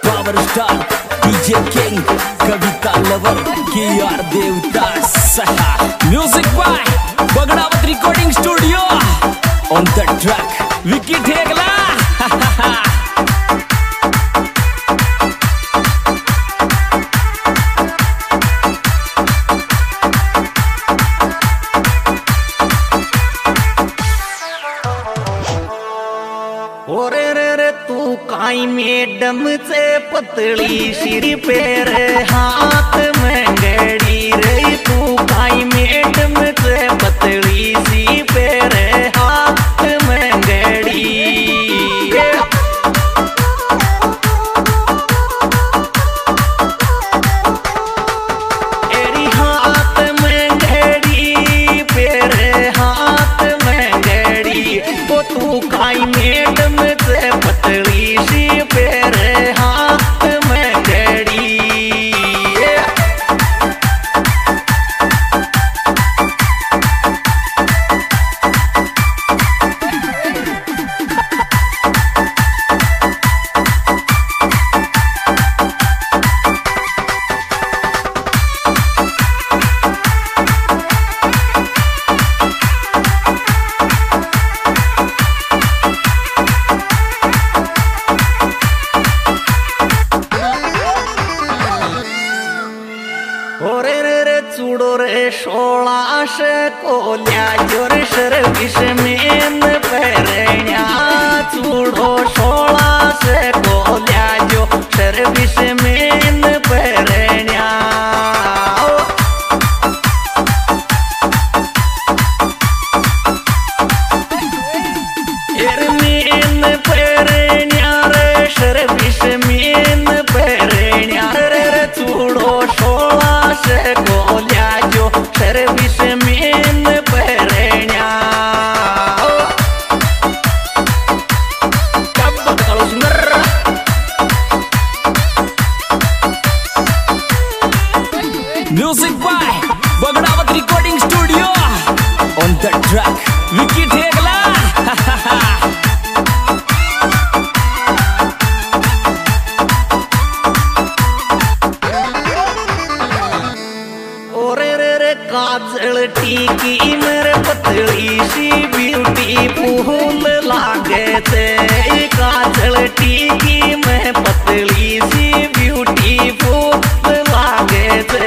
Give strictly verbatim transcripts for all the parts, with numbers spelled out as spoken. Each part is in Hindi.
Power star DJ king Kavita lover के आर देवता सहा music by Bagdawat recording studio on the track Vicky Thegla. ओरे रे रे तू काई मैडम से पतली सिर पैर हाथ में गड़ी रे तू काई मैडम से पतली सी पैर हाथ में गड़ी एरी हाथ में गड़ी पैर हाथ में गड़ी वो तू काई मैडम से पतली सी पैर हाथ में गड़ी। ओरे रे रे चूड़ो रे सोलाश कोल्या जोर सर्विस में पैरण्या चूड़ो सोलाश कोल्या जो सर्विस में पैरण्या एर में पैरण्या रे सर्विस में पैरण्या रे रे चूड़ो से कोल्या जो सर्विस में पैरण्या कब kalau सुंदर music by Bagdawat recording studio on the track Vicky Thegla. काजल टीकी मेरे पतली सी ब्यूटीफुल लागे थे काजल टीकी में पतली सी ब्यूटीफुल लागे थे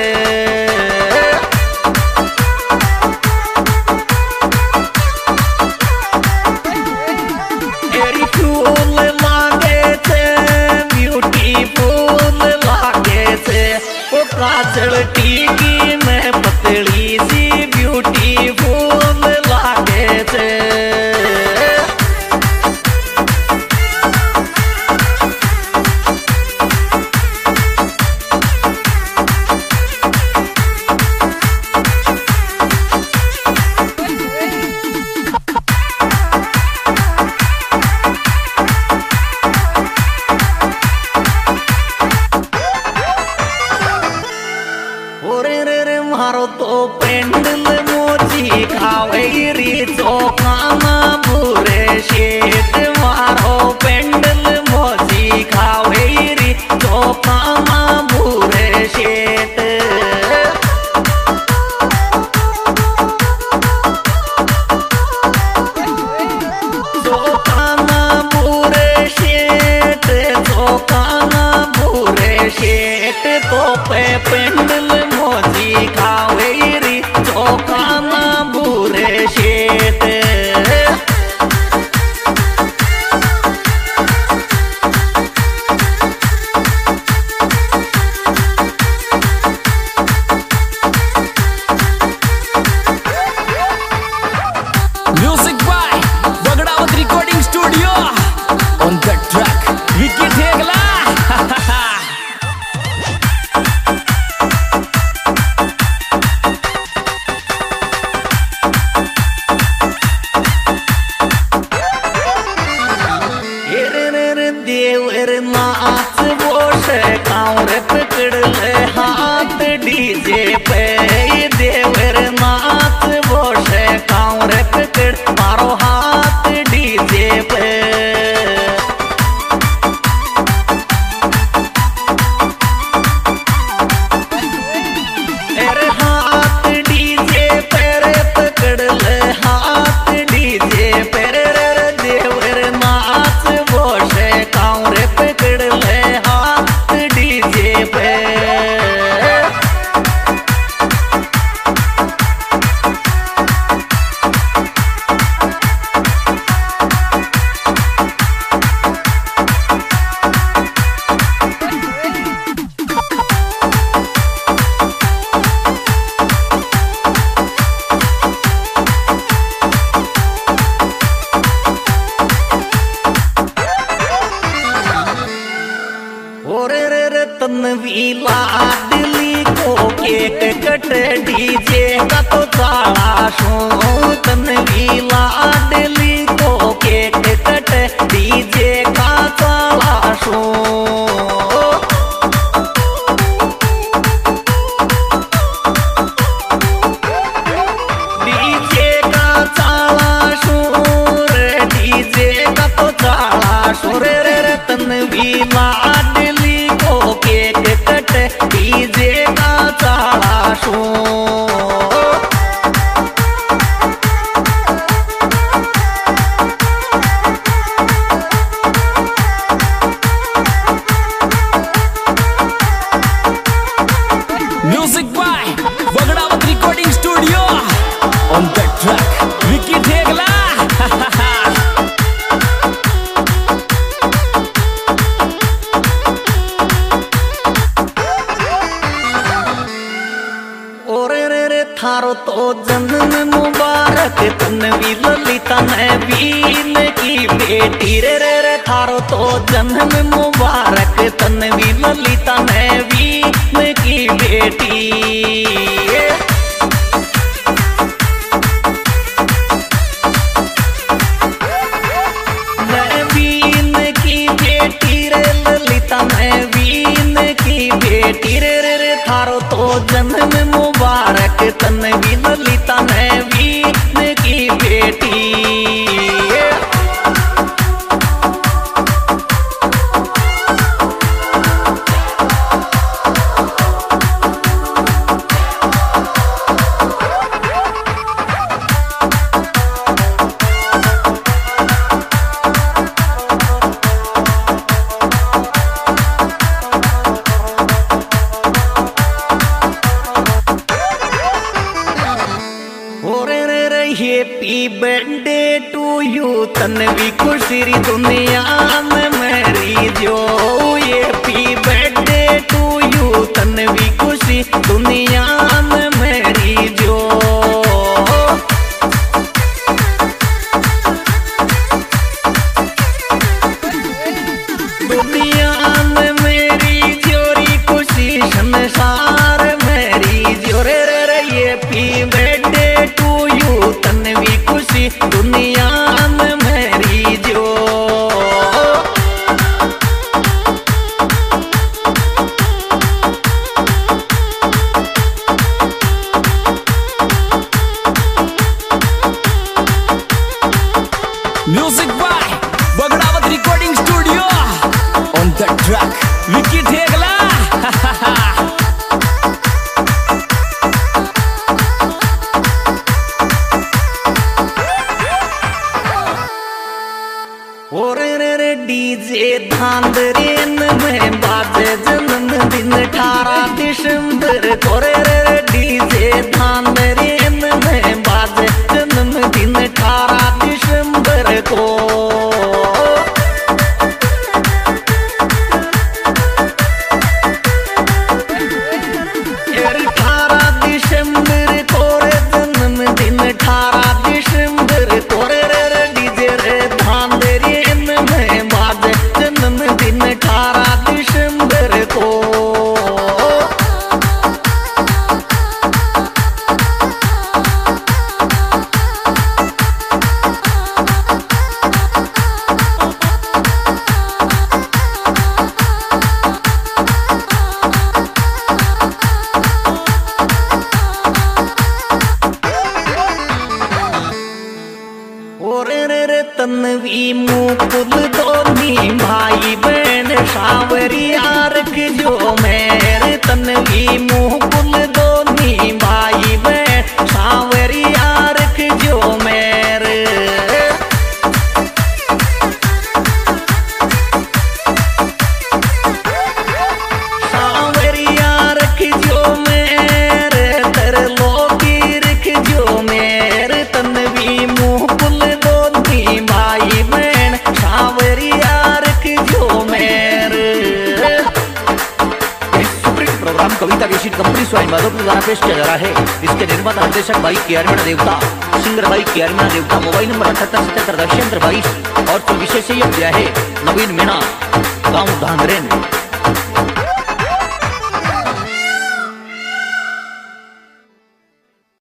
एरी फूल लागे थे ब्यूटीफुल लागे थे वो काजल टीकी में पतली सी ब्यूटीफुल लागे थे। ओरे रे रे मारो तो पेंडल मोची खावेरी चौकाना बुरे शेट मारो पेंडल मोची खावेरी चौकाना बुरे शेट चौकाना बुरे शेट चौकाना बुरे शेट तो पे पेंडल मोची खावेरी चौकाना बुरे शेट music by Bagdawat recording studio on the track Vicky Thegla. देवर नाच बोश कांवर पकड़ ले हाथ डीजे पे देवर नाच बोश कांवर पकड़ मारो हाथ डीजे पे तो चाला शोरे रे रतन भी लाडली को केक कट डीजे का चाला show. Music by Bagdawat recording studio on the track Vicky Thegla. ओरे रे रे थारो तो जन्म मुबारक तन्वी ललिता नवीन की बेटी रे रे रे थारो तो जन्म मुबारक तन्वी ललिता नवीन की बेटी। नवीन की बेटी रे ललिता नवीन की बेटी रे रे रे थारो तो जन्म मुबारक तन्वी ललिता नवीन की बेटी। Happy birthday to you Tanvi खुशी दुनिया में मेरी जो। Happy birthday to you Tanvi खुशी दुनिया में मेरी जो। दुनिया में मेरी जोरी खुशी संसार मेरी जो रे रे रे। Happy birthday to you Tanvi खुशी दुनिया में मेरी जो। Music by Bagdawat recording studio on the track Vicky Thegla. ओरे रे रे डीजे धांधरेन में बाजे जन्मदिन अठारह दिसंबर को। रे रे रे डीजे धांधरेन में बाजे जन्मदिन अठारह दिसंबर को। अठारह दिसंबर को रे जन्मदिन अठारह दिसंबर को। रे रे रे डीजे रे धांधरेन में बाजे जन्मदिन अठारह दिसंबर को। ओरे रे रे तन्वी मुकुल दोनी भाई बहन सावरिया रख जो मेरे। तन्वी मुकुल दोनी भाई बहन सावरिया रख जो मेरे। सावरिया रख जो मेरे तर लोगी रख जो मेरे। तन्वी मुकुल दोनी भाई बहन सावरिया रख जो मेरे। प्रोग्राम कविता केशिट कंपनी स्वाइन माधोपुर द्वारा पेश किया जा रहा है। इसके निर्माता निर्देशक भाई केआरमीना देवता, सिंगर भाई केआरमीना देवता। मोबाइल नंबर अठहत्तर सतहत्तर दशहत्तर बाईस। और तो विशेष दिया है नवीन मीणा गाँव धांधरेन।